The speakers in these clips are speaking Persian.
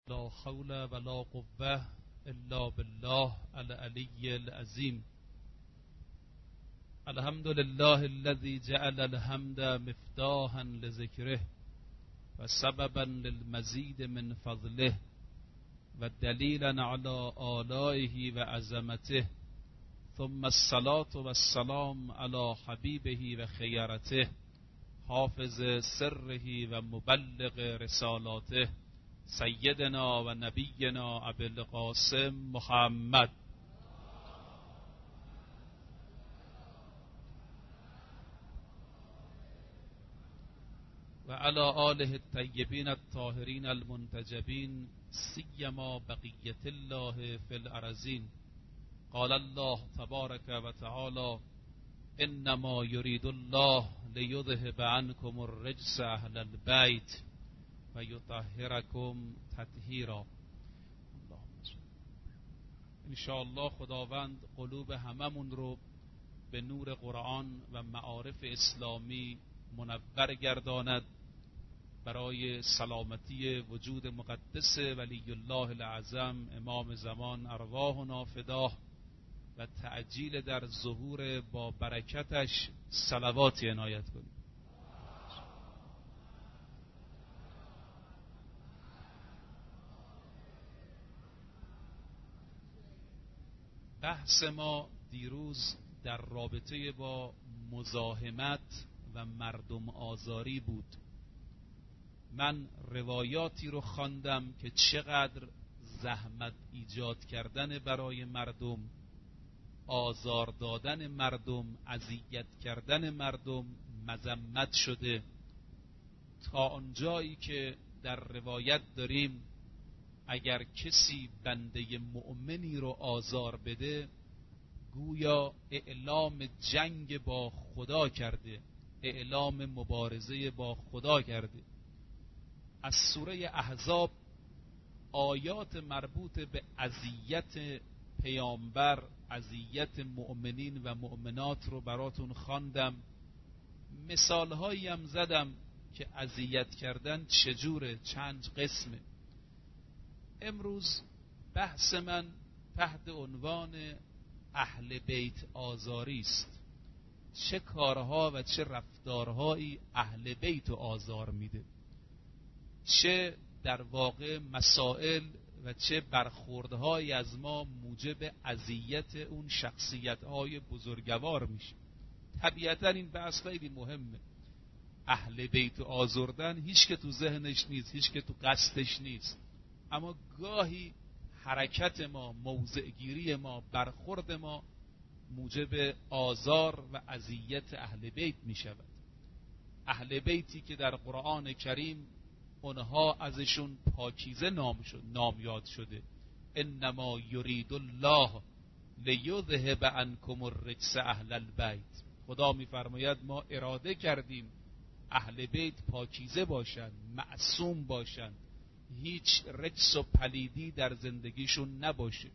لا حول ولا قوة إلا بالله العلي العظيم. الحمد لله الذي جعل الحمد مفتاحا لذكره وسببا للمزيد من فضله ودليلا على آلائه وعظمته، ثم الصلاة والسلام على حبيبه وخيرته حافظ سره ومبلغ رسالاته سيدنا و نبينا ابي القاسم محمد و على آله الطيبين الطاهرين المنتجبين سيما بقية الله في الأرضين. قال الله تبارك وتعالى: إنما يريد الله ليذهب عنكم الرجس أهل البيت و یطهرکم تطهیرا. انشاءالله خداوند قلوب هممون رو به نور قرآن و معارف اسلامی منور گرداند برای سلامتی وجود مقدس ولی الله الاعظم امام زمان ارواحنا فداه و تعجیل در ظهور با برکتش صلواتی عنایت کنید. بحث ما دیروز در رابطه با مزاحمت و مردم آزاری بود. من روایاتی رو خواندم که چقدر زحمت ایجاد کردن برای مردم، آزار دادن مردم، اذیت کردن مردم مذمت شده، تا آنجایی که در روایت داریم اگر کسی بنده مؤمنی رو آزار بده گویا اعلام جنگ با خدا کرده، اعلام مبارزه با خدا کرده. از سوره احزاب آیات مربوط به اذیت پیامبر، اذیت مؤمنین و مؤمنات رو براتون خواندم. مثالهایی هم زدم که اذیت کردن چجوره، چند قسمه. امروز بحث من تحت عنوان اهل بیت آزاری است. چه کارها و چه رفتارهایی اهل بیت آزار میده، چه در واقع مسائل و چه برخوردهایی از ما موجب اذیت اون شخصیت‌های بزرگوار میشه. طبیعتا این بحث خیلی مهمه. اهل بیت آزردن هیچ که تو ذهنش نیست، هیچ که تو قصدش نیست، اما گاهی حرکت ما، موضعگیری ما، برخورد ما موجب آزار و اذیت اهل بیت می شود. اهل بیتی که در قرآن کریم اونها ازشون پاکیزه نام یاد شده. انما یرید الله لیذهب عنکم الرجس اهل البیت. خدا میفرماید ما اراده کردیم اهل بیت پاکیزه باشند، معصوم باشند، هیچ رجس و پلیدی در زندگیشون نباشه.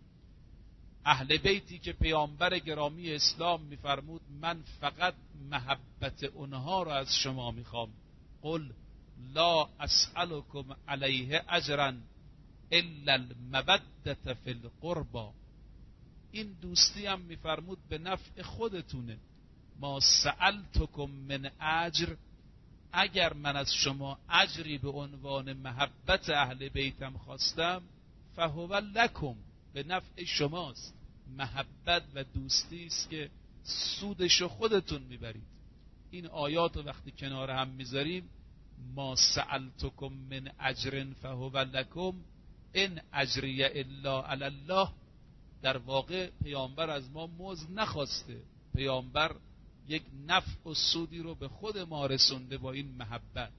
اهل بیتی که پیامبر گرامی اسلام میفرمود من فقط محبت اونها رو از شما میخوام. قل لا اسألكم علیه اجرا الا المودة فی القربى. این دوستی هم میفرمود به نفع خودتونه. ما سألتکم من اجر، اگر من از شما اجری به عنوان محبت اهل بیتم خواستم فهو لکم، به نفع شماست. محبت و دوستی است که سودشو خودتون میبرید. این آیات رو وقتی کنار هم میذاریم، ما سألتکم من اجر فهو لکم ان اجری الا علی الله، در واقع پیامبر از ما مزد نخواسته. پیامبر یک نفع و سودی رو به خود ما رسونده با این محبت.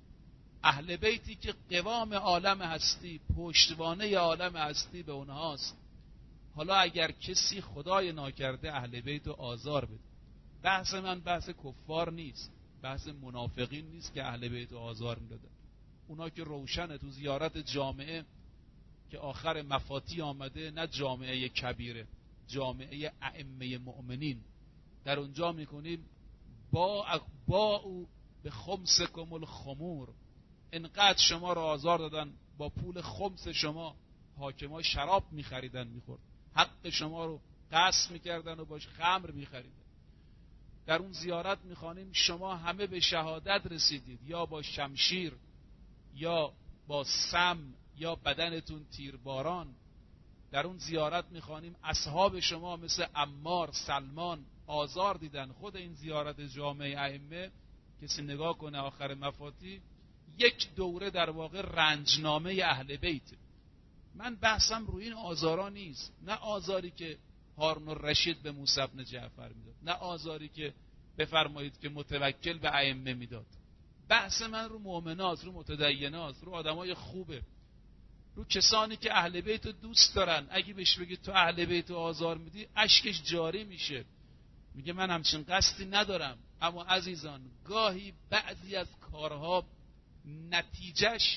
اهل بیتی که قوام عالم هستی، پشتوانه عالم هستی به اونهاست. حالا اگر کسی خدای ناکرده اهل بیت رو آزار بده، بحث من بحث کفار نیست، بحث منافقین نیست که اهل بیت رو آزار میدادن. اونا که روشنه تو زیارت جامعه که آخر مفاتی آمده، نه جامعه کبیره، جامعه ائمه مؤمنین، در اونجا میکنیم با او به خمسکم الخمور، انقدر شما را آزار دادن با پول خمس شما حاکما شراب می‌خریدن می‌خورد، حق شما رو غصب می‌کردن و باش خمر می‌خریدن. در اون زیارت می‌خوانیم شما همه به شهادت رسیدید، یا با شمشیر یا با سم یا بدنتون تیرباران. در اون زیارت می‌خوانیم اصحاب شما مثل عمار، سلمان آزار دیدن. خود این زیارت جامع ائمه کسی نگاه کنه آخر مفاتیح یک دوره در واقع رنجنامه اهل بیت. من بحثم روی این آزارا نیست، نه آزاری که هارون الرشید به موسی بن جعفر میداد، نه آزاری که بفرمایید که متوکل به ائمه میداد. بحث من رو مؤمنات، رو متدینات، رو آدمای خوبه، رو کسانی که اهل بیت رو دوست دارن. اگه بهش بگید تو اهل بیت رو آزار میدی، اشکش جاری میشه، میگه من همچین قصدی ندارم. اما عزیزان گاهی بعضی از کارها نتیجهش،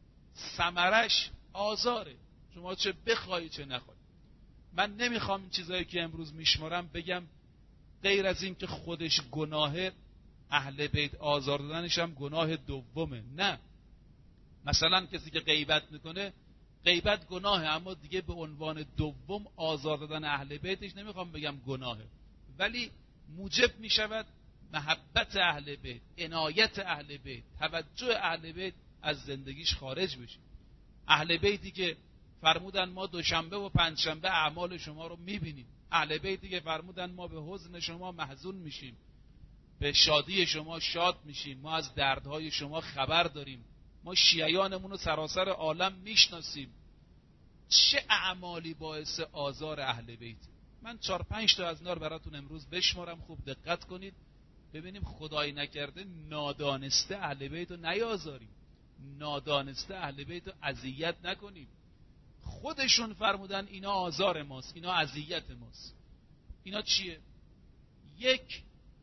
ثمرش آزاره، شما چه بخوایی چه نخوایی. من نمیخوام این چیزایی که امروز میشمارم بگم غیر از این که خودش گناهه، اهل بیت آزار دادنش هم گناه دومه. نه، مثلا کسی که غیبت میکنه، غیبت گناهه، اما دیگه به عنوان دوم آزار دادن اهل بیتش نمیخوام بگم گناهه، ولی موجب میشود محبت اهل بیت، عنایت اهل بیت، توجه اهل بیت از زندگیش خارج بشه. اهل بیتی که فرمودن ما دوشنبه و پنجشنبه اعمال شما رو میبینیم، اهل بیتی که فرمودن ما به حزن شما محزون میشیم، به شادی شما شاد میشیم، ما از دردهای شما خبر داریم، ما شیعیانمون رو سراسر عالم میشناسیم. چه اعمالی باعث آزار اهل بیت؟ من 4-5 تا از اینا رو براتون امروز بشمارم، خوب دقت کنید ببینیم خدای نکرده نادانسته اهل بیت رو نیازاریم، نادانسته اهل بیت رو اذیت نکنیم. خودشون فرمودن اینا آزار ماست، اینا اذیت ماست. اینا چیه؟ یک،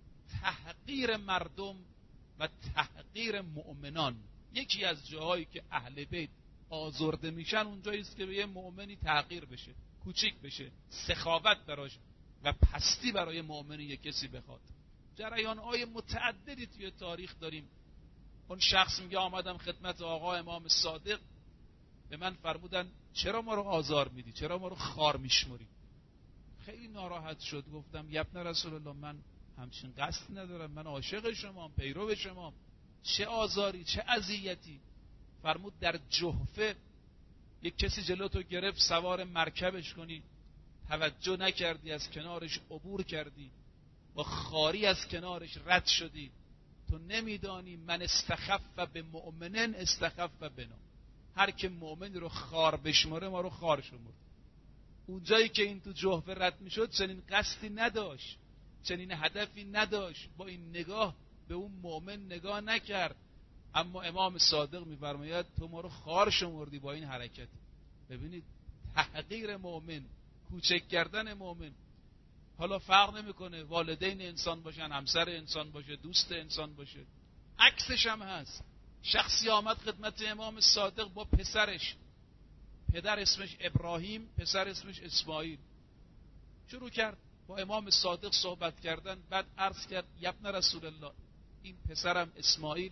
تحقیر مردم و تحقیر مؤمنان. یکی از جاهایی که اهل بیت آزرده میشن اونجایی است که به یه مؤمنی تحقیر بشه، کوچیک بشه، سخاوت براش و پستی برای مؤمنی یک کسی بخواد. جریان‌های متعددی توی تاریخ داریم. اون شخص میگه آمدم خدمت آقا امام صادق، به من فرمودن چرا ما رو آزار میدی، چرا ما رو خار میشمری؟ خیلی ناراحت شد، گفتم یبن رسول الله من همچین قصد ندارم، من عاشق شمام، پیرو شمام، چه آزاری چه اذیتی؟ فرمود در جحفه یک کسی جلو تو گرفت سوار مرکبش کنی، توجه نکردی، از کنارش عبور کردی، با خاری از کنارش رد شدی. تو نمیدانی من استخف به مؤمنن استخف بنا، هر که مؤمن رو خار بشماره ما رو خار شمرد. اونجایی که این تو جحفه رد میشد چنین قصدی نداشت، چنین هدفی نداشت، با این نگاه به اون مؤمن نگاه نکرد، اما امام صادق میفرماید تو ما رو خار شمردی با این حرکت. ببینید تحقیر مؤمن، کوچک کردن مؤمن. حالا فرق نمیکنه والدین انسان باشن، همسر انسان باشه، دوست انسان باشه، عکسش هم هست. شخصی آمد خدمت امام صادق با پسرش، پدر اسمش ابراهیم، پسر اسمش اسماعیل، شروع کرد با امام صادق صحبت کردن. بعد عرض کرد یبن رسول الله این پسرم اسماعیل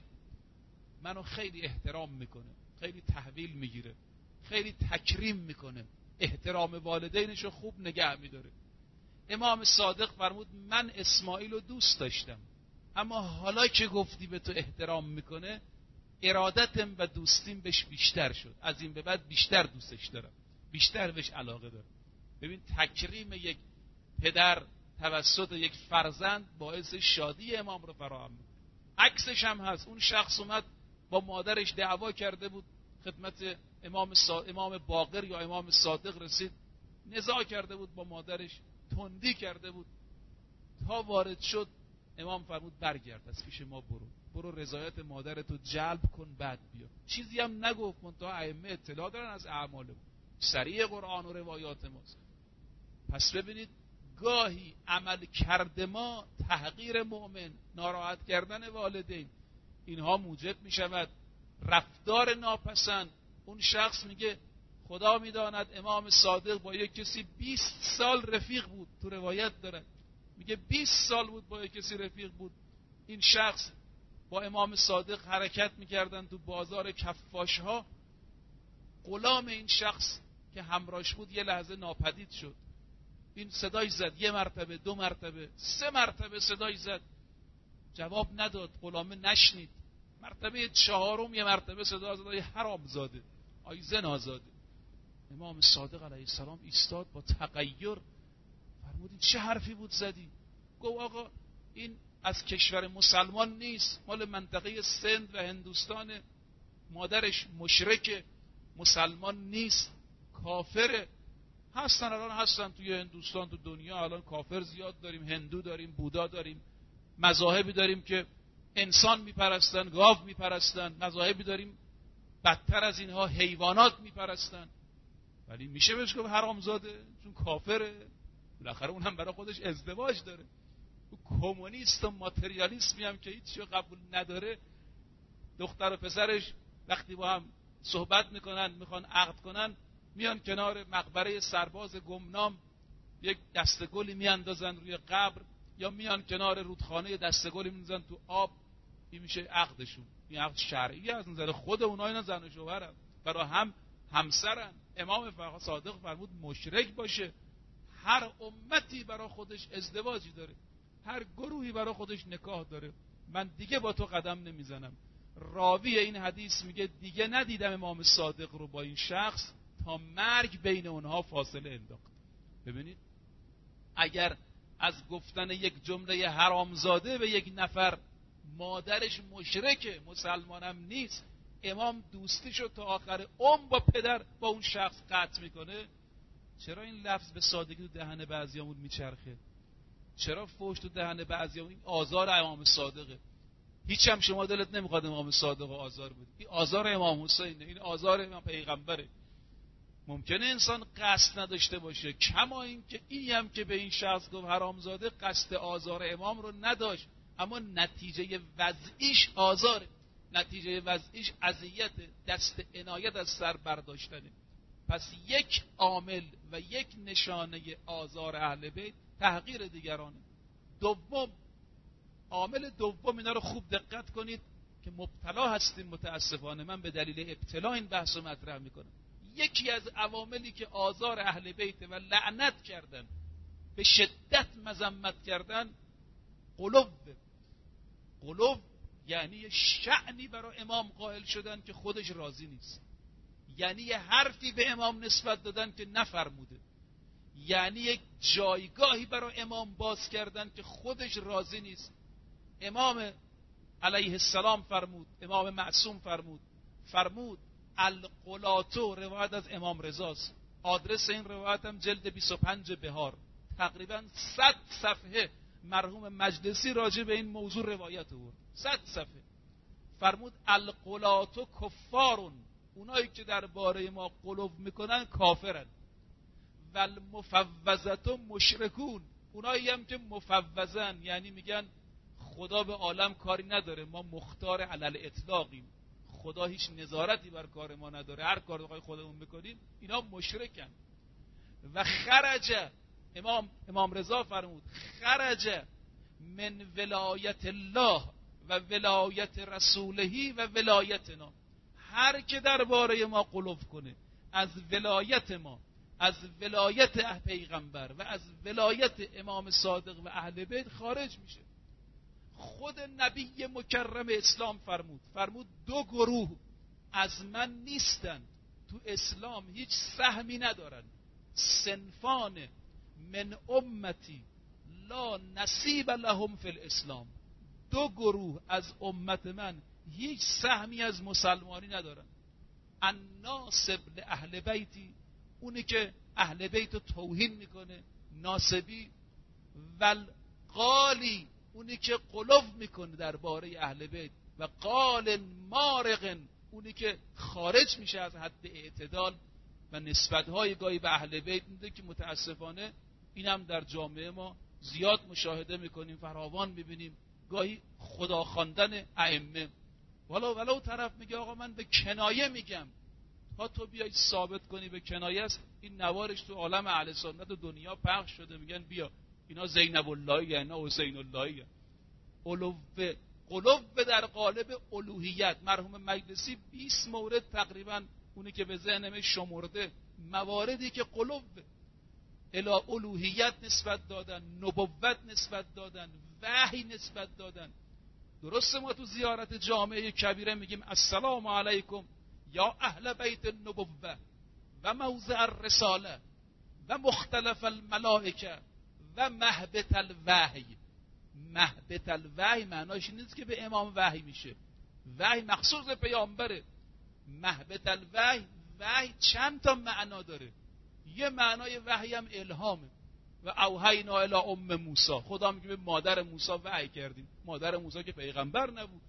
منو خیلی احترام میکنه، خیلی تحویل میگیره، خیلی تکریم میکنه، احترام والدینشو خوب نگه میداره. امام صادق فرمود من اسماعیل رو دوست داشتم، اما حالا که گفتی به تو احترام میکنه، ارادتم و دوستیم بهش بیشتر شد، از این به بعد بیشتر دوستش دارم، بیشتر بهش علاقه دارم. ببین تکریم یک پدر توسط یک فرزند باعث شادی امام رو فراهم میکنه. عکسش هم هست، اون شخص اومد با مادرش دعوا کرده بود، خدمت امام باقر یا امام صادق رسید، نزاع کرده بود با مادرش، تندی کرده بود، تا وارد شد امام فرمود برگرد از پیش ما، برو رضایت مادرتو جلب کن بعد بیا. چیزی هم نگفت، منتها ائمه اطلاع دارن از اعمالمون، صریح قرآن و روایات ماست. پس ببینید گاهی عمل کرده ما، تحقیر مؤمن، ناراحت کردن والدین، اینها موجب می شود رفتار ناپسند. اون شخص میگه خدا میداند امام صادق با یک کسی 20 سال رفیق بود، تو روایت داره میگه 20 سال بود با یک کسی رفیق بود. این شخص با امام صادق حرکت میکردن تو بازار کفاش ها، غلام این شخص که همراهش بود یه لحظه ناپدید شد. این صداش زد 1 مرتبه، 2 مرتبه، 3 مرتبه صداش زد، جواب نداد، غلامه نشنید. مرتبه 4 یه مرتبه صدا زد: ای حرامزاده، ای زنازاده. امام صادق علیه السلام ایستاد با تغییر، فرمود این چه حرفی بود زدی؟ گفت آقا این از کشور مسلمان نیست، مال منطقه سند و هندوستان، مادرش مشرک، مسلمان نیست، کافره. الان هستن توی هندوستان، تو دنیا الان کافر زیاد داریم، هندو داریم، بودا داریم، مذاهبی داریم که انسان میپرستن، گاو میپرستن، مذاهبی داریم بدتر از اینها حیوانات میپرستن، ولی میشه بهش گفت حرامزاده چون کافره؟ بالاخره اونم برای خودش ازدواج داره. کمونیست و ماتریالیسمی هم که هیچی قبول نداره، دختر و پسرش وقتی با هم صحبت میکنن، میخوان عقد کنن، میان کنار مقبره سرباز گمنام یک دسته گلی میاندازن روی قبر، یا میان کنار رودخانه دسته گلی میندازن تو آب. این میشه عقدشون. این عقد شرعی از نظر خود اونها، اینا زن و شوهرن، برای هم همسرن. امام صادق فرمود مشرک باشه. هر امتی برای خودش ازدواجی داره، هر گروهی برای خودش نکاح داره. من دیگه با تو قدم نمیزنم. راوی این حدیث میگه دیگه ندیدم امام صادق رو با این شخص تا مرگ بین اونها فاصله انداخت. ببینید اگر از گفتن یک جمله حرامزاده به یک نفر، مادرش مشرکه، مسلمانم نیست، امام دوستیشو تا آخر عمر با پدر با اون شخص قطع میکنه، چرا این لفظ به سادگی تو دهن بعضیامون میچرخه؟ چرا فحش تو دهن بعضیامون؟ این آزار امام صادقه. هیچ هم شما دلت نمیخواد امام صادق آزار بده. این آزار امام حسینه، این آزار امام پیغمبره. ممکنه انسان قصد نداشته باشه، کما این که این هم که به این شخص گفت حرامزاده قصد آزار امام رو نداشت، اما نتیجه وضعیش آزاره، نتیجه وضعیش اذیت، دست عنایت از سر برداشتنه. پس یک عامل و یک نشانه آزار اهل بیت تحقیر دیگرانه. دوم، عامل دوم، اینا رو خوب دقت کنید که مبتلا هستیم متاسفانه، من به دلیل ابتلا این بحث رو مطرح میکنم. یکی از عواملی که آزار اهل بیت و لعنت کردن، به شدت مذمت کردن، قلوب یعنی یه شأنی برای امام قائل شدن که خودش راضی نیست، یعنی یه حرفی به امام نسبت دادن که نفرموده، یعنی یک جایگاهی برای امام باز کردن که خودش راضی نیست. امام علیه السلام فرمود، امام معصوم فرمود القلاتو، روایت از امام رضاست، آدرس این روایت هم جلد 25 بهار، تقریبا 100 صفحه مرحوم مجلسی راجع به این موضوع روایت آورد، 100 صفحه. فرمود القلاتو کفارون، اونایی که درباره ما قلوب میکنن کافرن، و المفوضتو مشرکون، اونایی هم که مفوضن یعنی میگن خدا به عالم کاری نداره، ما مختار علل اطلاقیم، خدا هیچ نظارتی بر کار ما نداره، هر کار بخوای خودمون بکنیم، اینا مشرکن. و خرج، امام رضا فرمود خرج من ولایت الله و ولایت رسولهی و ولایتنا، هر که درباره ما قلوب کنه، از ولایت ما، از ولایت پیغمبر و از ولایت امام صادق و اهل بیت خارج میشه. خود نبی مکرم اسلام فرمود 2 گروه از من نیستن، تو اسلام هیچ سهمی ندارن، صنفان من امتی لا نصیب لهم فی الاسلام، 2 گروه از امت من هیچ سهمی از مسلمانی ندارن. الناصب لاهل بیتی، اونی که اهل بیت رو توهین میکنه، ناصبی، والقالی، اونی که قلوب میکنه درباره اهل بیت، و قال مارق، اونی که خارج میشه از حد اعتدال و نسبت‌های گاهی به اهل بیت میده که متاسفانه این هم در جامعه ما زیاد مشاهده میکنیم، فراوان میبینیم. گاهی خدا خواندن ائمه، ولو طرف میگه آقا من به کنایه میگم، تا تو بیای ثابت کنی به کنایه است. این نوارش تو عالم اهل سنت و دنیا پخش شده، میگن بیا اینا زینب اللهی، اینا حسین اللهی. قلوب در قالب الوهیت، مرحوم مجلسی 20 مورد تقریبا اونی که به ذهنم شمرده مواردی که قلوب الی الوهیت نسبت دادن، نبوت نسبت دادن، وحی نسبت دادن. درسته ما تو زیارت جامعه کبیره میگیم السلام علیکم یا اهل بیت النبوه و موضع الرساله و مختلف الملائکه و مهبط الوحی. مهبط الوحی معناش نیست که به امام وحی میشه، وحی مخصوص پیامبره. مهبط الوحی، وحی چند تا معنا داره. یه معنای وحی هم الهامه. و اوحینا الی ام موسی، خدا میگه به مادر موسی وحی کردیم. مادر موسی که پیغمبر نبود.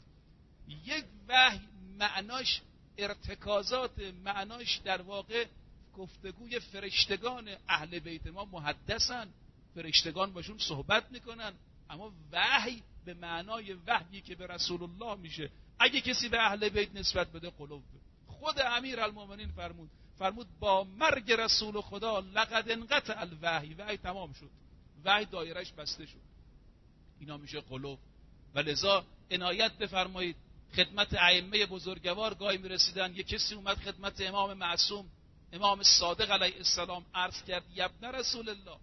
یک وحی معناش ارتکازات، معناش در واقع گفتگوی فرشتگان. اهل بیت ما محدثن، فرشتگان باشون صحبت میکنن. اما وحی به معنای وحیی که به رسول الله میشه. اگه کسی به اهل بیت نسبت بده قلوب. خود امیرالمومنین فرمود با مرگ رسول خدا لقد انقطع الوحی، وحی تمام شد، وحی دایرش بسته شد. اینا میشه قلوب. و لذا عنایت بفرمایید خدمت ائمه بزرگوار. گاهی میرسیدن یه کسی اومد خدمت امام معصوم، امام صادق علیه السلام، عرض کرد یبن رسول الله،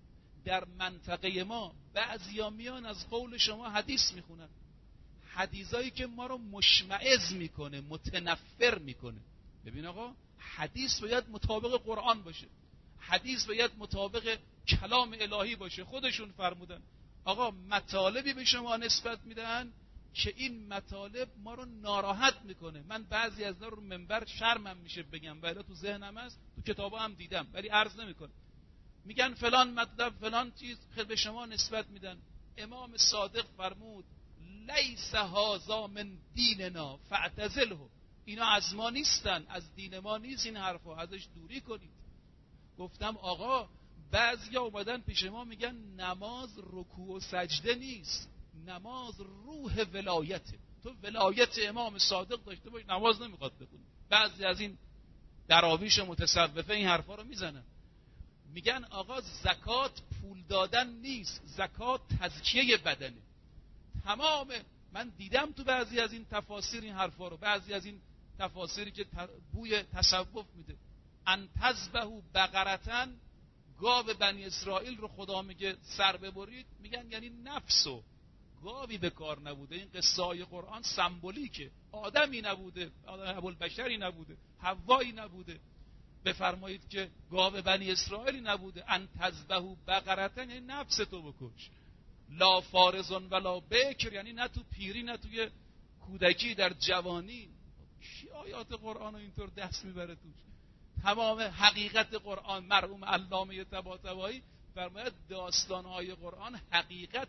در منطقه ما بعضیا میان از قول شما حدیث میخونن، حدیثایی که ما رو مشمئز میکنه، متنفر میکنه. ببین آقا، حدیث باید مطابق قرآن باشه، حدیث باید مطابق کلام الهی باشه. خودشون فرمودن آقا مطالبی به شما نسبت میدن که این مطالب ما رو ناراحت میکنه. من بعضی از اینا رو منبر شرمم میشه بگم، ولی تو ذهنم هست، تو کتابا هم دیدم ولی عرض نمیکنم. میگن فلان مطلب فلان چیز به شما نسبت میدن. امام صادق فرمود لیس هذا من دیننا فاعتزله، اینا از ما نیستن، از دین ما نیست این حرفا، ازش دوری کنید. گفتم آقا بعضیا اومدن پیش ما میگن نماز رکوع و سجده نیست، نماز روح ولایته. تو ولایت امام صادق داشته باش نماز نمیخواد بخونی. بعضی از این دراویش متصوفه این حرفا رو میزنن. میگن آقا زکات پول دادن نیست، زکات تزکیه بدنه. تمام من دیدم تو بعضی از این تفاسیر این حرفا رو، بعضی از این تفاسیری که بوی تصوف میده. ان تذبحوا بقرتن، گاو بنی اسرائیل رو خدا میگه سر ببرید، میگن یعنی نفسو، گاوی به کار نبوده. این قصه های قرآن سمبولیکه، آدمی نبوده، آدم ابوالبشری نبوده، حوایی نبوده. بفرمایید که گاو بنی اسرائیلی نبوده. ان تذبحوا بقرتن یعنی نفس تو بکش. لا فارزون ولا بکر، یعنی نه تو پیری نه توی کودکی، در جوانی. کی آیات قرآن رو اینطور دست میبره توش؟ تمام حقیقت قرآن، مرحوم علامه طباطبایی فرماید داستانهای قرآن حقیقت،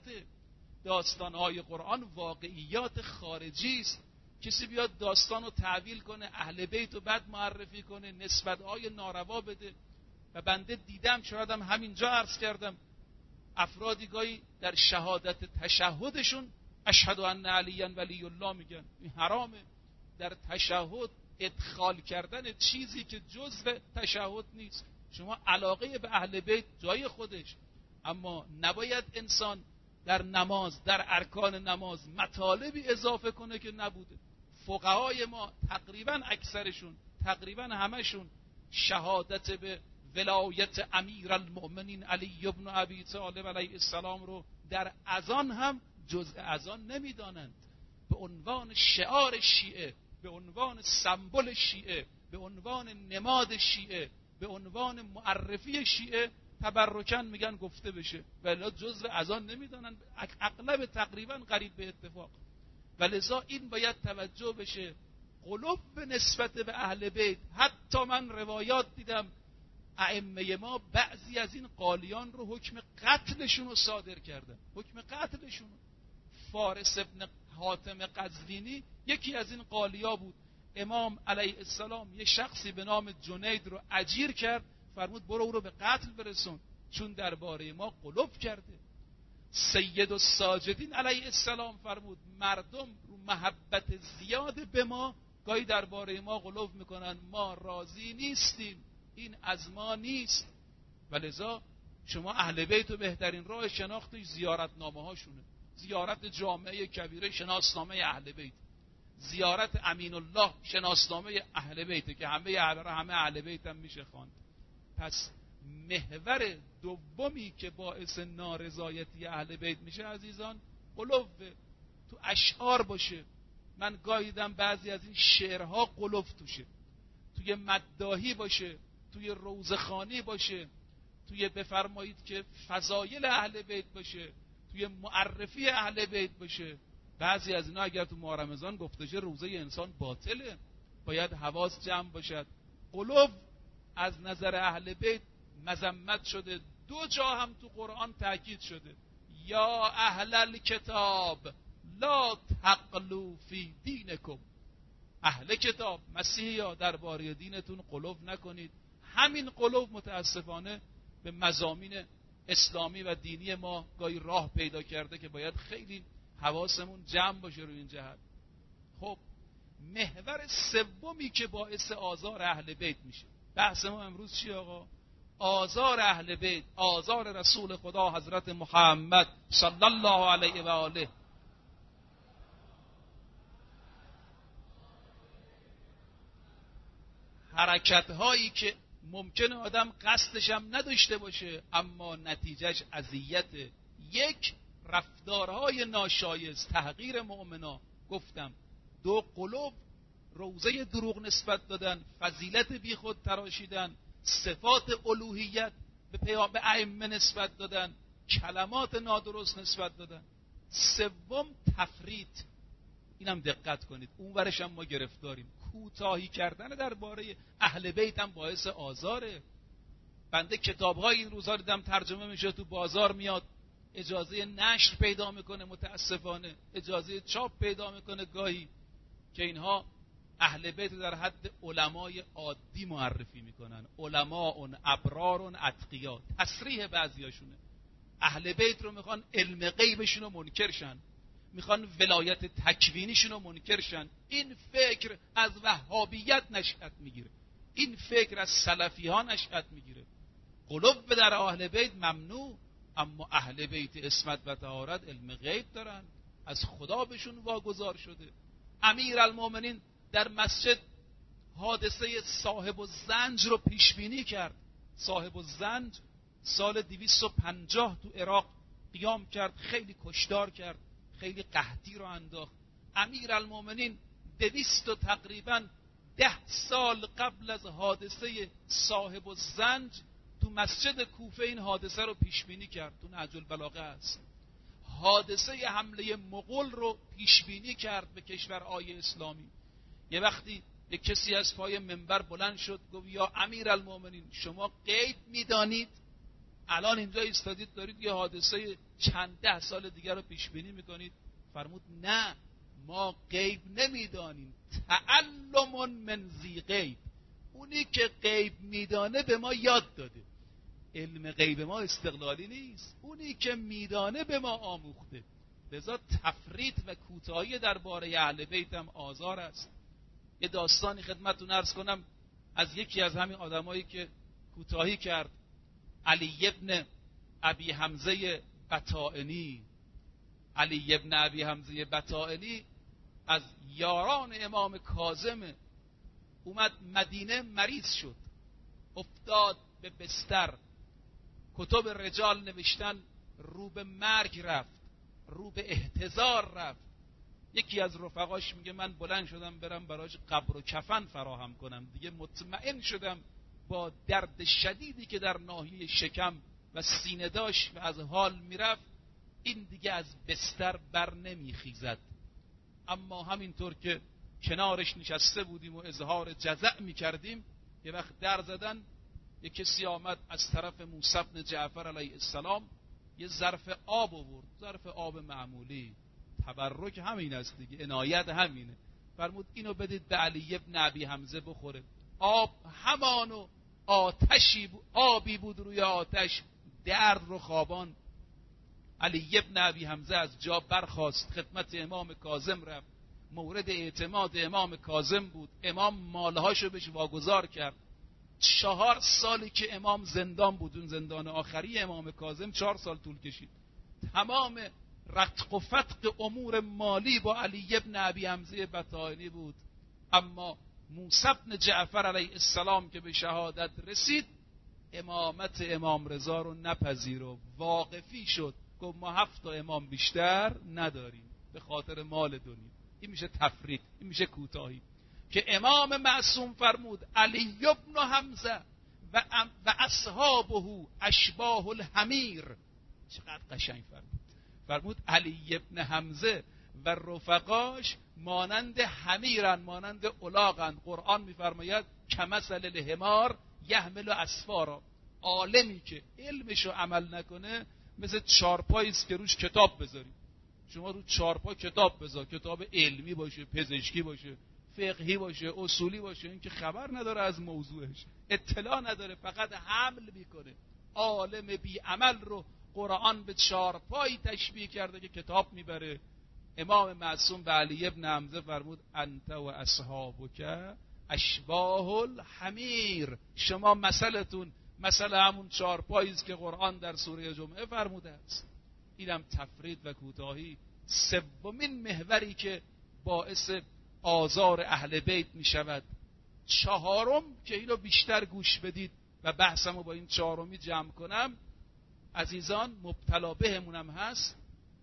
داستانهای قرآن واقعیات خارجی است. کسی بیاد داستان رو تعویل کنه، اهل بیت رو بعد معرفی کنه، نسبتهای ناروا بده. و بنده دیدم، شاید هم همینجا عرض کردم، افرادی گاهی در شهادت تشهدشون اشهد ان علی ولی الله میگن. این حرامه. در تشهد ادخال کردن چیزی که جزء تشهد نیست. شما علاقه به اهل بیت جای خودش، اما نباید انسان در نماز، در ارکان نماز مطالبی اضافه کنه که نبوده. فقهای ما تقریبا اکثرشون، تقریبا همشون شهادت به ولایت امیرالمؤمنین علی ابن ابی طالب علیه السلام رو در اذان هم جزء اذان نمیدانند. به عنوان شعار شیعه، به عنوان سمبل شیعه، به عنوان نماد شیعه، به عنوان معرفی شیعه تبرکن میگن گفته بشه، ولی جزء اذان نمیدانند. اغلب تقریبا قریب به اتفاق. ولذا این باید توجه بشه. قلوب به نسبت به اهل بیت. حتی من روایات دیدم ائمه ما بعضی از این قالیان رو حکم قتلشون رو صادر کردن. حکم قتلشون. فارس ابن حاتم قزوینی یکی از این قالیا بود. امام علیه السلام یه شخصی به نام جنید رو اجیر کرد، فرمود برو او رو به قتل برسون، چون درباره ما قلوب کرده. سید الساجدین علیه السلام فرمود مردم رو محبت زیاد به ما گاهی درباره ما قلوب میکنن، ما راضی نیستیم، این از ما نیست. ولذا شما اهل بیت و بهترین راه شناختش زیارت نامه هاشونه. زیارت جامعه کبیره، شناسنامه اهل بیت. زیارت امین الله شناسنامه اهل بیته که همه اهل بیت هم میشه خواند. پس محور دومی که باعث نارضایتی اهل بیت میشه عزیزان غلو تو اشعار باشه. من گاهی دیدم بعضی از این شعرها غلو توشه، توی مداحی باشه، توی روزخوانی باشه، توی بفرمایید که فضایل اهل بیت باشه، توی معرفی اهل بیت باشه. بعضی از اینا اگر تو ماه رمضان گفته شه روزه انسان باطله، باید حواس جمع باشد. غلو از نظر اهل بیت مذمت شده، 2 جا هم تو قرآن تاکید شده. یا اهل الکتاب لا تغلوا فی دینکم، اهل کتاب مسیحا درباره دینتون غلو نکنید. همین غلو متاسفانه به مضامین اسلامی و دینی ما گاهی راه پیدا کرده که باید خیلی حواسمون جمع باشه روی این جهت. خب محور سومی که باعث آزار اهل بیت میشه، بحث ما امروز چی آقا؟ آزار اهل بیت، آزار رسول خدا حضرت محمد صلی الله علیه و آله. حرکت هایی که ممکنه آدم قصدش هم نداشته باشه اما نتیجهش اذیت. 1 رفتارهای ناشایست، تحقیر مؤمنا. گفتم 2 غلو، روزه دروغ نسبت دادن، فضیلت بی خود تراشیدن، صفات الوهیت به ائمه نسبت دادن، کلمات نادرست نسبت دادن. 3 تفریط. اینم دقت کنید، اون ورش هم ما گرفتاریم. کوتاهی کردن درباره اهل بیت هم باعث آزاره. بنده کتاب‌های این روزا دیدم ترجمه میشه، تو بازار میاد، اجازه نشر پیدا میکنه، متاسفانه اجازه چاپ پیدا میکنه گاهی، که اینها اهل بیت در حد علمای عادی معرفی میکنن. علماء ابرار اتقیا، تصریح بعضیاشونه. اهل بیت رو میخوان علم غیبشون رو منکرشن، میخوان ولایت تکوینیشون رو منکرشن. این فکر از وهابیت نشأت میگیره، این فکر از سلفی ها نشأت میگیره. غلو در اهل بیت ممنوع، اما اهل بیت عصمت و طهارت علم غیب دارن، از خدا بهشون واگذار شده. امیرالمومنین در مسجد حادثه صاحب الزنج رو پیش بینی کرد. صاحب الزنج سال 250 تو عراق قیام کرد، خیلی کشتار کرد، خیلی قحطی رو انداخت. امیرالمومنین 200 تقریبا 10 سال قبل از حادثه صاحب الزنج تو مسجد کوفه این حادثه رو پیش بینی کرد. تو نهج البلاغه است. حادثه حمله مغول رو پیش بینی کرد به کشورهای اسلامی. یه وقتی یک کسی از پای منبر بلند شد گفت یا امیرالمومنین شما غیب میدانید؟ الان اینجا ایستادید دارید یه حادثه چند 10 سال دیگر رو پیش بینی میکنید. فرمود نه، ما غیب نمیدانیم، تعلم من ذی غیب. اونی که غیب میدانه به ما یاد داده. علم غیب ما استقلالی نیست، اونی که میدانه به ما آموخته. لذا تفریط و کوتاهی درباره اهل بیت هم آزار است. یه داستانی خدمتتون عرض کنم از یکی از همین آدمایی که کوتاهی کرد، علی ابن ابی حمزه بطائنی. علی ابن ابی حمزه بطائنی از یاران امام کاظم، اومد مدینه، مریض شد، افتاد به بستر، کتب رجال نوشتن، رو به مرگ رفت، رو به احتضار رفت. یکی از رفقاش میگه من بلند شدم برم براش قبر و کفن فراهم کنم، دیگه مطمئن شدم با درد شدیدی که در ناحیه شکم و سینه داشت و از حال میرفت، این دیگه از بستر بر نمیخیزد. اما همینطور که کنارش نشسته بودیم و اظهار جزع میکردیم، یه وقت در زدن، یه کسی آمد از طرف موسی بن جعفر علیه السلام، یه ظرف آب آورد، ظرف آب معمولی. تبرک همین است دیگه، عنایت همینه. فرمود اینو بدید به علی ابن ابی حمزه بخوره. آب همانو آتشی آبی بود روی آتش، درد رو خوابان. علی ابن ابی حمزه از جا برخاست، خدمت امام کاظم رفت، مورد اعتماد امام کاظم بود. امام مالهاشو بهش واگذار کرد. 4 سالی که امام زندان بود، اون زندان آخری امام کاظم 4 سال طول کشید. تمام رتق و فتق امور مالی با علی ابن ابی حمزه بطحانی بود. اما موسی بن جعفر علیه السلام که به شهادت رسید، امامت امام رضا رو نپذیر و واقفی شد، گفت ما 7 امام بیشتر نداریم به خاطر مال دنیا. این میشه تفرید، این میشه کوتاهی. که امام معصوم فرمود علی ابن حمزه و اصحابه اشباه الحمیر. چقدر قشنگ فرمود علی ابن حمزه و رفقاش مانند حمیرن، مانند الاغن. قرآن میفرماید کمثل الحمار یحمل اسفارا. عالمی که علمشو عمل نکنه مثل چارپایی است که روش کتاب بذاری. شما رو چارپا کتاب بذار، کتاب علمی باشه، پزشکی باشه، فقهی باشه، اصولی باشه، این که خبر نداره از موضوعش، اطلاع نداره، فقط حمل میکنه. عالم بی عمل رو قرآن به چارپایی تشبیه کرده که کتاب میبره. امام معصوم به علی ابن حمزه فرمود انت و اصحابک اشباه الحمیر. شما مثلتون مثل همون چارپایی است که قرآن در سوره جمعه فرموده است. اینم تفرید و کوتاهی. سومین محوری که باعث آزار اهل بیت می شود. چهارم که اینو بیشتر گوش بدید و بحثمو با این چهارمی جمع کنم، عزیزان مبتلا بهمونم هست،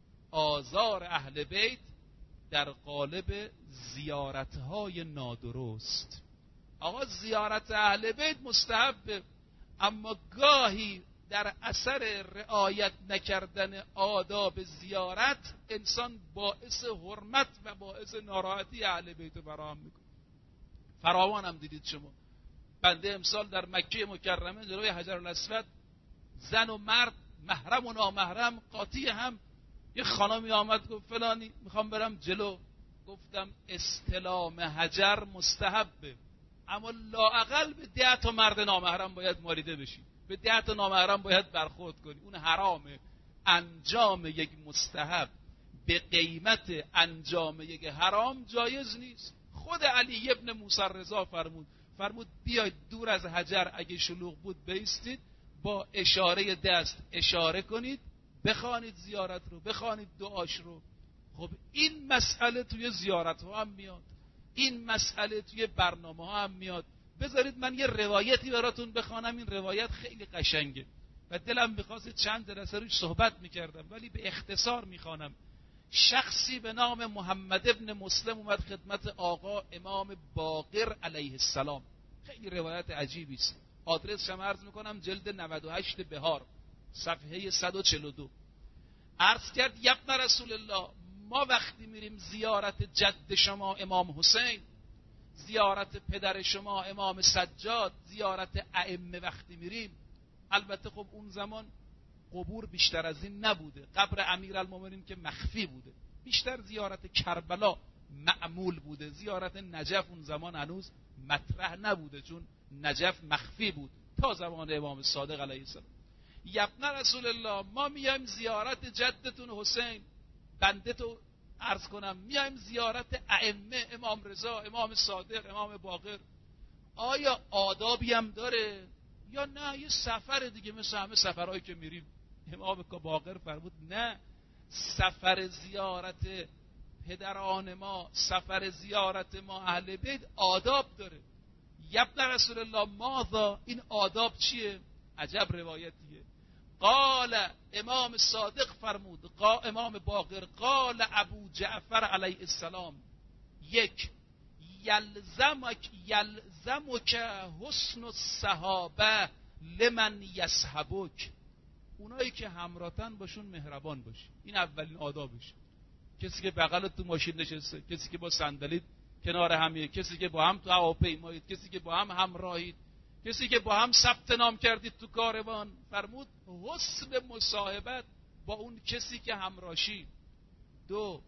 آزار اهل بیت در قالب زیارتهای نادرست. آقا زیارت اهل بیت مستحبه، اما گاهی در اثر رعایت نکردن آداب زیارت انسان باعث حرمت و باعث ناراحتی اهل بیت فراهم میکنه. فراوان هم دیدید شما. بنده امسال در مکه مکرمه جلوی حجر الاسود، زن و مرد، محرم و نامحرم، قاطی هم، یه خانمی آمد گفت فلانی میخوام برم جلو. گفتم استلام حجر مستحبه، اما لااقل به 10 تا مرد نامحرم باید مالیده بشی، به 10 تا نامحرم باید برخورد کنی. اون حرامه. انجام یک مستحب به قیمت انجام یک حرام جایز نیست. خود علی ابن موسی رضا فرمود بیاید دور از حجر، اگه شلوغ بود بایستید، با اشاره دست اشاره کنید، بخوانید زیارت رو، بخوانید دعاش رو. خب این مسئله توی زیارت ها هم میاد، این مسئله توی برنامه ها هم میاد. بذارید من یه روایتی براتون بخوانم. این روایت خیلی قشنگه و دلم می‌خواست چند جلسه روش صحبت میکردم، ولی به اختصار میخوانم. شخصی به نام محمد ابن مسلم اومد خدمت آقا امام باقر علیه السلام. خیلی روایت عجیبی است. آدرس شما عرض میکنم، جلد 98 بهار، صفحه 142. عرض کرد ابن رسول الله، ما وقتی میریم زیارت جد شما امام حسین، زیارت پدر شما امام سجاد، زیارت ائمه وقتی میریم، البته خب اون زمان قبور بیشتر از این نبوده، قبر امیرالمومنین که مخفی بوده، بیشتر زیارت کربلا معمول بوده. زیارت نجف اون زمان هنوز مطرح نبوده، چون نجف مخفی بود تا زمان امام صادق علیه السلام. ابن رسول الله، ما میایم زیارت جدتون حسین، بنده تو عرض کنم، میایم زیارت ائمه، امام رضا، امام صادق، امام باقر. آیا آدابی هم داره یا نه یه سفر دیگه مثل همه سفرهایی که میریم؟ امام باقر فرمود نه، سفر زیارت پدران ما، سفر زیارت ما اهل بیت آداب داره. ابن رسول الله ماذا، این آداب چیه؟ عجب روایتیه. قال امام صادق فرمود، امام باقر، قال ابو جعفر علیه السلام، یک، یلزمک حسن الصحابه لمن یصحبک، اونایی که همراهتن باشون مهربان باشی. این اولین آدابش. کسی که بغلت تو ماشین نشسته، کسی که با صندلیت کنار همیه، کسی که با هم تو هواپیمایید، کسی که با هم همراهید، کسی که با هم ثبت نام کردید تو کاروان، فرمود حسن مصاحبت با اون کسی که همراهی. دو،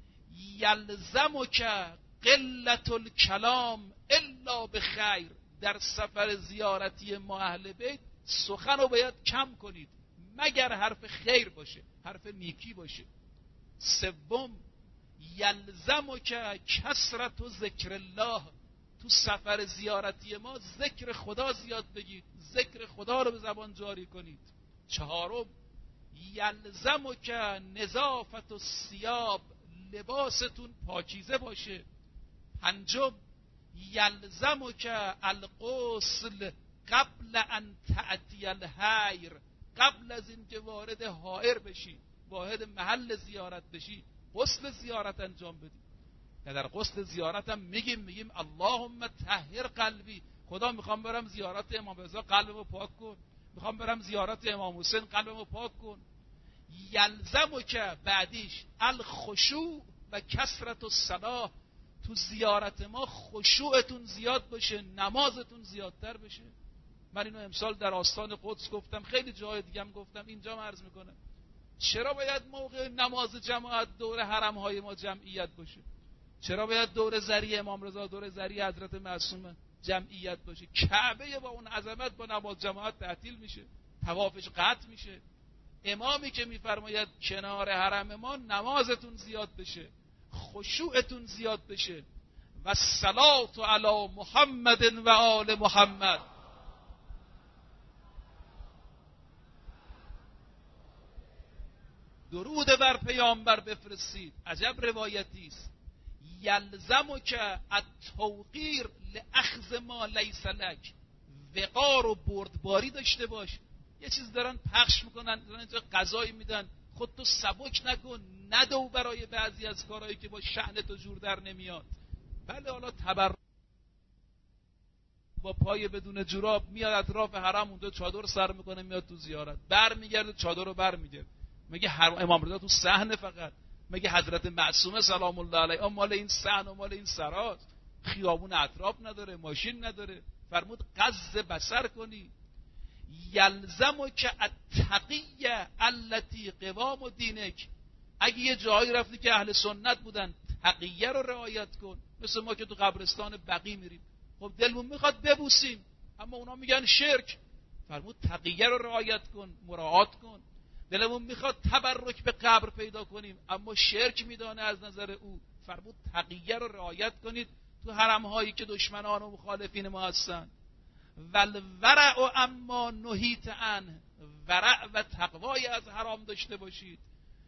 یلزمک قلت الکلام الا بخیر، در سفر زیارتی ما اهل بیت سخن رو باید کم کنید مگر حرف خیر باشه، حرف نیکی باشه. سوم، یلزمک کثرت و ذکر الله، تو سفر زیارتی ما ذکر خدا زیاد بگید، ذکر خدا رو به زبان جاری کنید. چهارم، یلزمک نظافت الثیاب، لباستون پاکیزه باشه. پنجم یلزمک الغسل قبل ان تأتی الحیر، قبل از این که وارد حائر بشی، واحد محل زیارت بشی، غسل زیارت انجام بدی. که در غسل زیارت هم میگیم اللهم طهر قلبی، خدا میخوام برم زیارت امام رضا قلبمو پاک کن، میخوام برم زیارت امام حسین قلبمو پاک کن. یلزمک بعدیش الخشوع و کثرت الصلاة، تو زیارت ما خشوعتون زیاد بشه، نمازتون زیادتر بشه. من اینو امسال در آستان قدس گفتم، خیلی جای دیگه هم گفتم، اینجا هم عرض میکنم. چرا باید موقع نماز جماعت دور حرمهای ما جمعیت باشه؟ چرا باید دور زری امام رضا، دور زری حضرت معصومه جمعیت باشه؟ کعبه با اون عظمت با نماز جماعت تعطیل میشه، طوافش قطع میشه. امامی که میفرماید کنار حرم ما نمازتون زیاد بشه، خشوعتون زیاد بشه. و الصلاة علی محمد و آل محمد. درود بر پیامبر بفرستید. عجب روایتی است. یلزمک التوقیر لاخذ ما لیس لک، وقار و بردباری داشته باش. یه چیز دارن پخش میکنن، دارن اینجا غذایی میدن، خودتو سبک نکن، ندو برای بعضی از کارهایی که با شأن تو جور در نمیاد. بله حالا تبر با پای بدون جوراب میاد اطراف حرم اونجا چادر سر میکنه، میاد تو زیارت، برمیگرده چادر رو برمیگرده. مگه امام رضا تو صحنه فقط؟ مگه حضرت معصومه سلام الله علیه مال این صحن و مال این سراز؟ خیابون اطراف نداره، ماشین نداره. فرمود غض بصر کنی. یلزمک التقیه التی قوام دینک، اگه یه جایی رفتی که اهل سنت بودن، تقیه رو رعایت کن. مثل ما که تو قبرستان بقی میریم، خب دلمون میخواد ببوسیم اما اونا میگن شرک. فرمود تقیه رو رعایت کن، مراعات کن. دلمون میخواد تبرک به قبر پیدا کنیم اما شرک میدانه از نظر او. فرمود تقیه رو رعایت کنید تو حرم هایی که دشمنان و مخالفین ما هستن. والورع اما نهیت عنه، ورع و تقوای از حرام داشته باشید.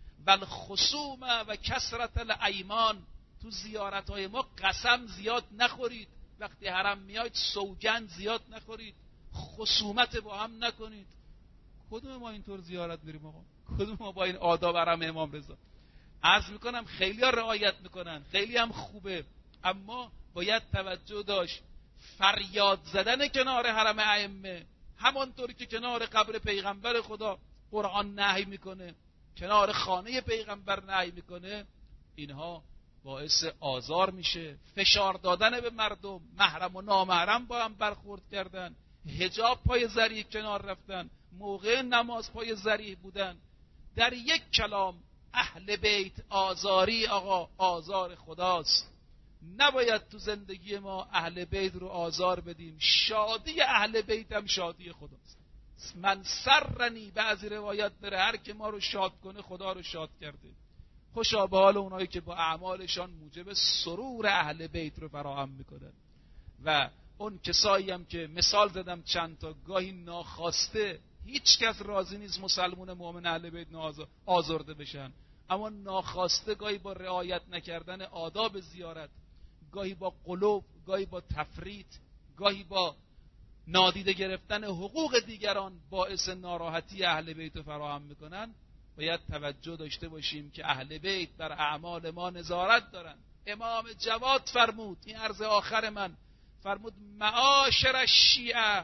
والخصوم و کثرت الایمان، تو زیارت های ما قسم زیاد نخورید. وقتی حرم میاید سوگند زیاد نخورید، خصومت با هم نکنید. کدوم ما اینطور زیارت میریم آقا؟ کدوم ما با این آداب حرم امام رضا؟ عرض میکنم خیلی ها رعایت میکنن، خیلی هم خوبه، اما باید توجه داشت. فریاد زدن کنار حرم ائمه، همانطوری که کنار قبر پیغمبر خدا قرآن نهی میکنه، کنار خانه پیغمبر نهی میکنه، اینها باعث آزار میشه، فشار دادن به مردم، محرم و نامحرم با هم برخورد کردن، حجاب پای ذریح کنار رفتن، موقع نماز پای ذریح بودن. در یک کلام اهل بیت آزاری آقا آزار خداست. نباید تو زندگی ما اهل بیت رو آزار بدیم. شادی اهل بیت هم شادی خداست. من سرنی، بعضی روایت داره هر که ما رو شاد کنه خدا رو شاد کرده. خوشا به حال اونایی که با اعمالشان موجب سرور اهل بیت رو فراهم میکنن. و اون کسایی هم که مثال زدم چند تا، گاهی ناخواسته، هیچ کس راضی نیست مسلمون مؤمن اهل بیت آزرده بشن، اما ناخواسته گاهی با رعایت نکردن آداب زیارت، گاهی با قلوب، گاهی با تفریط، گاهی با نادیده گرفتن حقوق دیگران باعث ناراحتی اهل بیت رو فراهم میکنن. باید توجه داشته باشیم که اهل بیت بر اعمال ما نظارت دارن. امام جواد فرمود، این عرض آخر من، فرمود معاشر الشیعه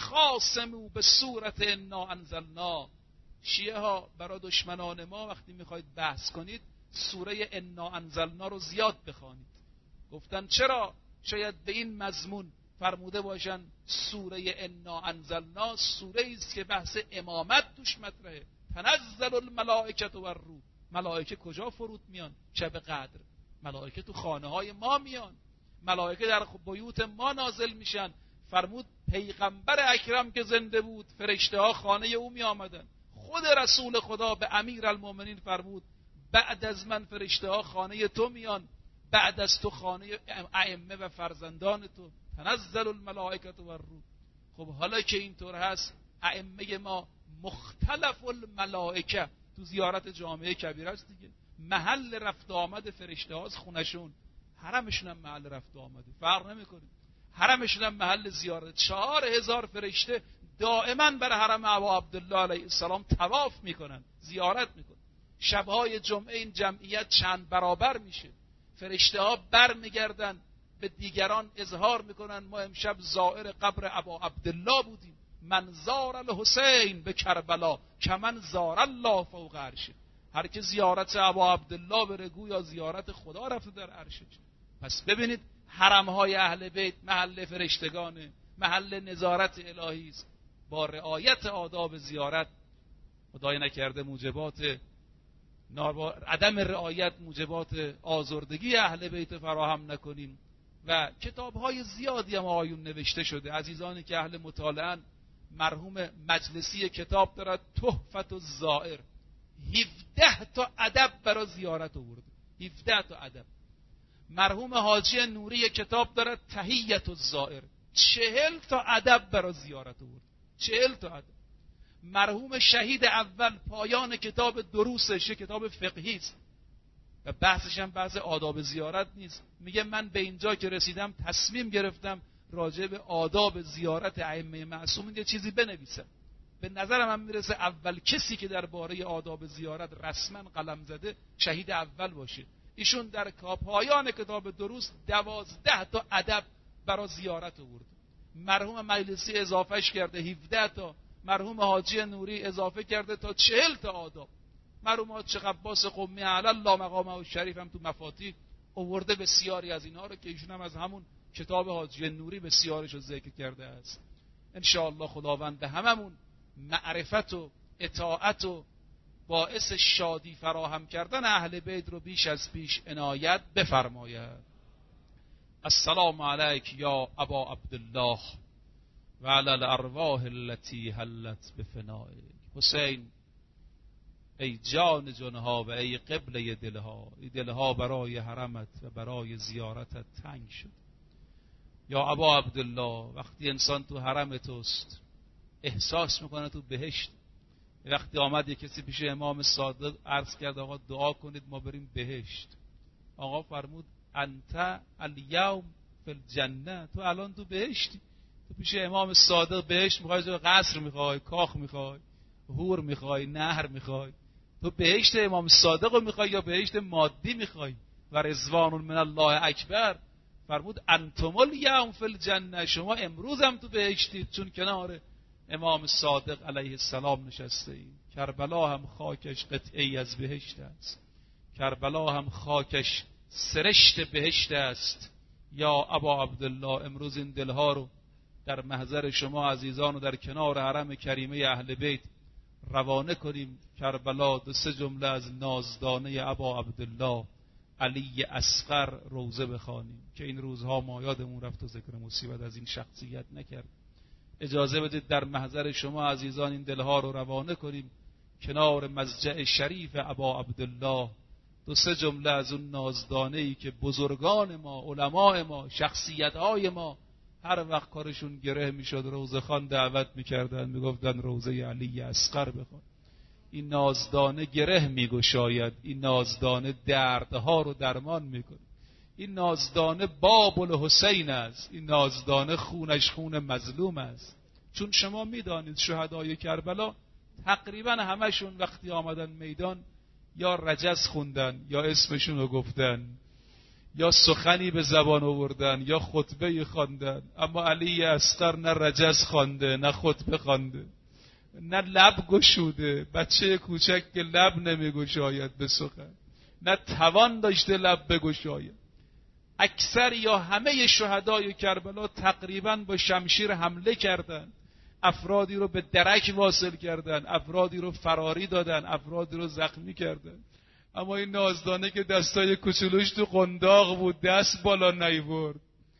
خاصمو به صورت انا انزلنا. شیعه ها برای دشمنان ما وقتی میخواید بحث کنید سوره انا انزلنا رو زیاد بخوانید. گفتن چرا؟ شاید به این مضمون فرموده باشن سوره انا انزلنا سوره است که بحث امامت توش مطرحه. تنزل الملائکه و الروح، ملائکه کجا فرود میان شب قدر؟ ملائکه تو خانه های ما میان، ملائکه در بیوت ما نازل میشن. فرمود پیغمبر اکرم که زنده بود فرشته ها خانه او می آمدن. خود رسول خدا به امیرالمومنین فرمود بعد از من فرشته ها خانه تو میان، بعد از تو خانه ائمه و فرزندان تو. تنزل الملائکه و الروح. خب حالا که اینطور هست ائمه ما مختلف الملائکه، تو زیارت جامعه کبیره است دیگه، محل رفت آمد فرشته هاست خونشون، حرمشون هم محل رفت آمده، فرق نمیکنه، حرمشون هم محل زیارت. 4000 فرشته دائما بر حرم ابا عبدالله علیه السلام طواف میکنن، زیارت میکنن. شبهای جمعه این جمعیت چند برابر میشه، فرشته ها بر میگردن به دیگران اظهار میکنن ما امشب زائر قبر ابا عبدالله بودیم، من زار الحسین به کربلا کمن زار الله فوق عرشه. هر که زیارت ابا عبدالله بره گویا زیارت خدا رفته در عرشه. پس ببینید حرمهای اهل بیت محل فرشتگانه، محل نظارت الهی است. با رعایت آداب زیارت، خدای نکرده موجبات عدم رعایت موجبات آزردگی اهل بیت فراهم نکنیم. و کتاب‌های زیادی هم آیون نوشته شده. عزیزانی که اهل مطالعه‌اند، مرحوم مجلسی کتاب دارد تحفت الزائر، 17 تا ادب برای زیارت آورده، 17 تا ادب. مرحوم حاجی نوری کتاب دارد تحیت الزائر، 40 تا ادب برای زیارت آورده، 40 تا ادب. مرحوم شهید اول پایان کتاب دروسش، کتاب فقهی است و بحثش هم بحث آداب زیارت نیست، میگه من به اینجا که رسیدم تصمیم گرفتم راجع به آداب زیارت ائمه معصومین یه چیزی بنویسم. به نظرم هم میرسه اول کسی که درباره آداب زیارت رسما قلم زده شهید اول باشه. ایشون در پایان کتاب دروس 12 تا ادب برای زیارت آورد. مرحوم مجلسی اضافهش کرده 17 تا، مرحوم حاجی نوری اضافه کرده تا 40 تا آداب. مرحوم حاج عباس قمی علی الله مقامه الشریف هم تو مفاتیح آورده بسیاری از اینها رو که ایشون هم از همون کتاب حاجی نوری بسیارش رو ذکر کرده است. ان شاء الله خداوند به هممون معرفت و اطاعت و باعث شادی فراهم کردن اهل بیت رو بیش از پیش عنایت بفرماید. السلام علیک یا ابا عبدالله و علی الارواح التي حلت بفنائک. حسین ای جان جانها و ای قبله دلها، ای دلها برای حرمت و برای زیارتت تنگ شد. یا ابا عبدالله، وقتی انسان تو حرم توست احساس میکنه تو بهشت. وقتی آمد یک کسی پیش امام صادق عرض کرد آقا دعا کنید ما بریم بهشت، آقا فرمود انت الیوم فی الجنه، تو الان تو بهشتی. تو پیش امام صادق بهشت میخوای، قصر میخوای، کاخ میخوای، حور میخوای، نهر میخوای؟ تو بهشت امام صادق رو میخوای یا بهشت مادی میخوای؟ و رضوان من الله اکبر. فرمود انتم الیوم فی الجنه، شما امروز هم تو بهشتید چون کنار امام صادق علیه السلام نشسته اید. کربلا هم خاکش قطعی از بهشت است، کربلا هم خاکش سرشت بهشت است. یا ابا عبدالله، امروز این دلها رو در محضر شما عزیزان و در کنار حرم کریمه اهل بیت روانه کنیم. کربلا 2-3 جمله از نازدانه ابا عبدالله علی اصغر روزه بخوانیم که این روزها ما یادمون رفت و ذکر مصیبت از این شخصیت نکرد. اجازه بدید در محضر شما عزیزان این دلها رو روانه کنیم کنار مضجع شریف ابا عبدالله 2-3 جمله از اون نازدانه‌ای که بزرگان ما، علماء ما، شخصیت‌های ما هر وقت کارشون گره میشد روزه خوان دعوت میکردن، میگفتن روزه علی اصغر بخوان. این نازدانه گره میگشاید، این نازدانه دردها رو درمان میکنه، این نازدانه باب الحسین است، این نازدانه خونش خون مظلوم است. چون شما میدانید شهدای کربلا تقریبا همشون وقتی آمدن میدان یا رجز خوندن یا اسمشون رو گفتن یا سخنی به زبان آوردن یا خطبه خواندن، اما علی اصغر نه رجز خوانده نه خطبه خوانده نه لب گشوده. بچه کوچک که لب نمیگشاید به سخن، نه توان داشته لب بگشاید. اکثر یا همه شهدای کربلا تقریبا با شمشیر حمله کردن، افرادی رو به درک واصل کردن، افرادی رو فراری دادن، افرادی رو زخمی کردن. اما این نازدانه که دستای کوچولوش تو قنداق بود دست بالا نیورد،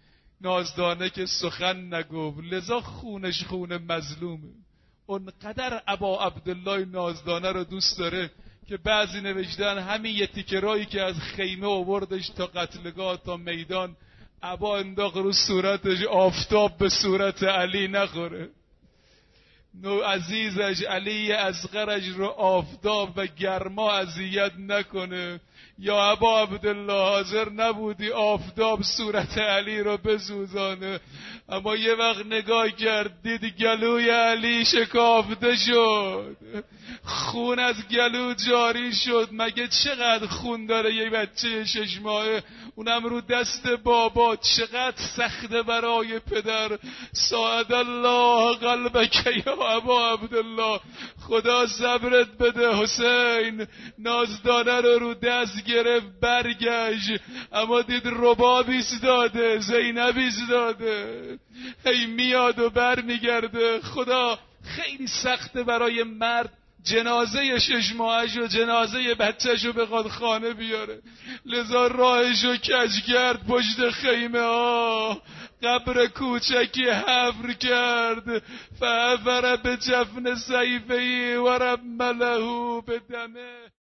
نازدانه که سخن نگفت، لذا خونش خون مظلومه. اونقدر ابا عبدالله نازدانه رو دوست داره که بعضی نوشتن همین یه تیکه رایی که از خیمه آوردش تا قتلگاه تا میدان ابا انداخت رو صورتش، آفتاب به صورت علی نخوره. نو عزیزش علی اصغرش رو آفتاب و گرما اذیت نکنه. یا ابا عبدالله حاضر نبودی آفتاب صورت علی رو بسوزانه، اما یه وقت نگاه کرد دید گلوی علی شکافته شد، خون از گلو جاری شد. مگه چقدر خون داره یه بچه 6 ماهه، اونم رو دست بابا؟ چقدر سخته برای پدر. ساعد الله قلبک یا ابا عبدالله، خدا صبرت بده حسین. نازدانه رو دست گرفت برگشت، اما دید رباب ایستاده، زینب ایستاده، هی میاد و بر میگرده. خدا خیلی سخته برای مرد جنازه 6 ماهش و جنازه بچهش رو بخواد خانه بیاره، لذا راهشو کج کرد پشت خیمه ها، قبر کوچکی حفر کرد. فعفر به جفن سیفهی و رمله به دمه.